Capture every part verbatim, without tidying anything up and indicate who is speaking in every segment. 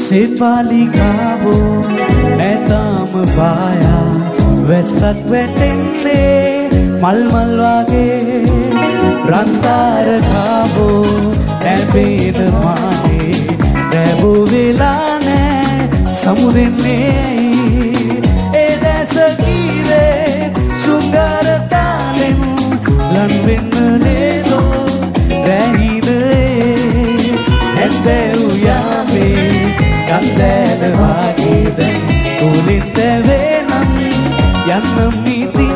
Speaker 1: සෙපාලි ගාවෝ නැතාම පායා වැස්සක් වැටෙන්නේ මල් මල් වගේ රන්තාර ගාවෝ නැබේන මානේ නැබෝ වෙලා නෑ සමුදෙන්නේ ඒ දැස කීවේ සුංගාර තාලෙන් ලන් වෙන්න නේදෝ රැහිනේ නැත්තේ උයාමේ ගන්දෑන වාගේ දැන් කුලින් තැවෙනම් යන්නම් ඉතින්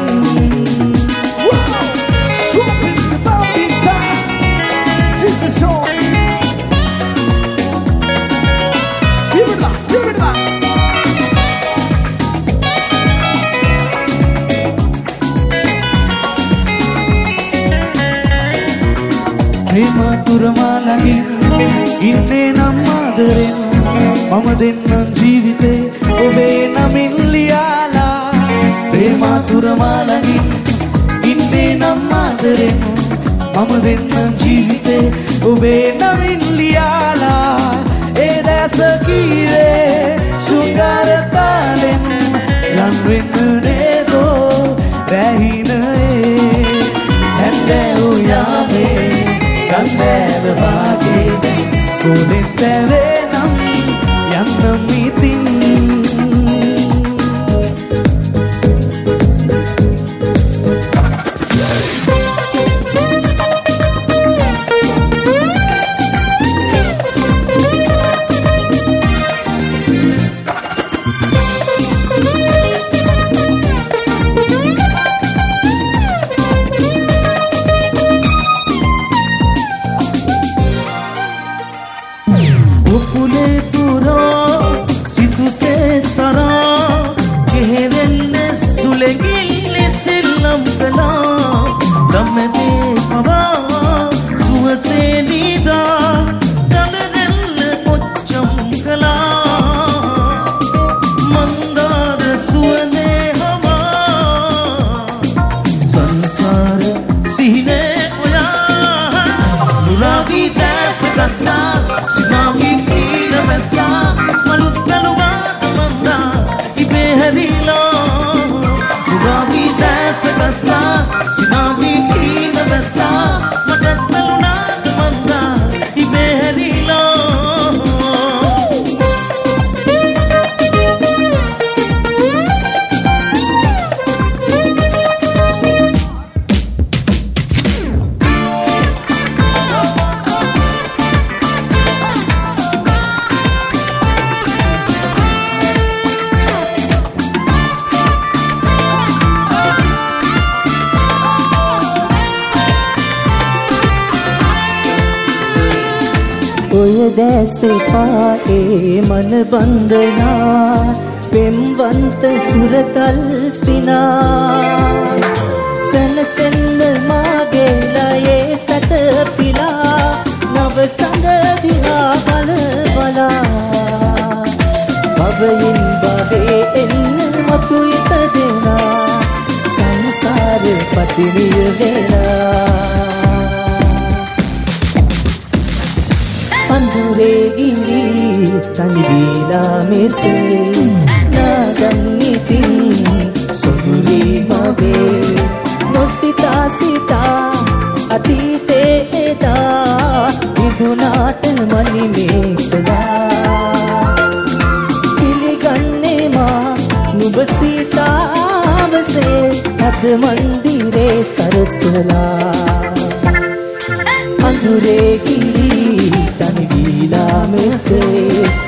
Speaker 1: ප්‍රේමතුරමාලගෙන් ඉන්නේ නම් ආදරෙන් මම දෙන්නම් ජීවිතේ ඔබේ නමින් ලියාලා ප්‍රේමතුරමාලගෙන් ඉන්නේ නම් ආදරෙන් මම දෙන්නම් ජීවිතේ ඔබේ නමින් ලියාලා ඒ දැස කීවේ සුංගාර තාලෙන් ලන් වෙන්න නේදෝ රැහිනේ නැත්තේ උයාමේ ගන්දෑන වාගේ දැන් කුලින් තැවෙනම් යන්නම් ඉතින්
Speaker 2: දැසපායේ මන බන්ධනා පෙම්වන්ත සුරතල් සිනා සනසෙන්න මාගේ ලයේ සත පිලා නව සඳ දිහා බල බලා භවයෙන් භවේ එන්න මතු ඉපදෙනා සංසාර පතිනිය වෙලා අඳුරේගිලි තනිවිලා මෙසේ නාගම් ඉතින් සොඳුරි මගේ නොසිතා සිතා අතීතේ එදා විදුනාට මනිනේ කළා පිළිගන්නේ මා නුඹ සීතාවසේ අද මන්දිරේ සරසලා අඳුරේගිලි තනිවිලා මෙසේ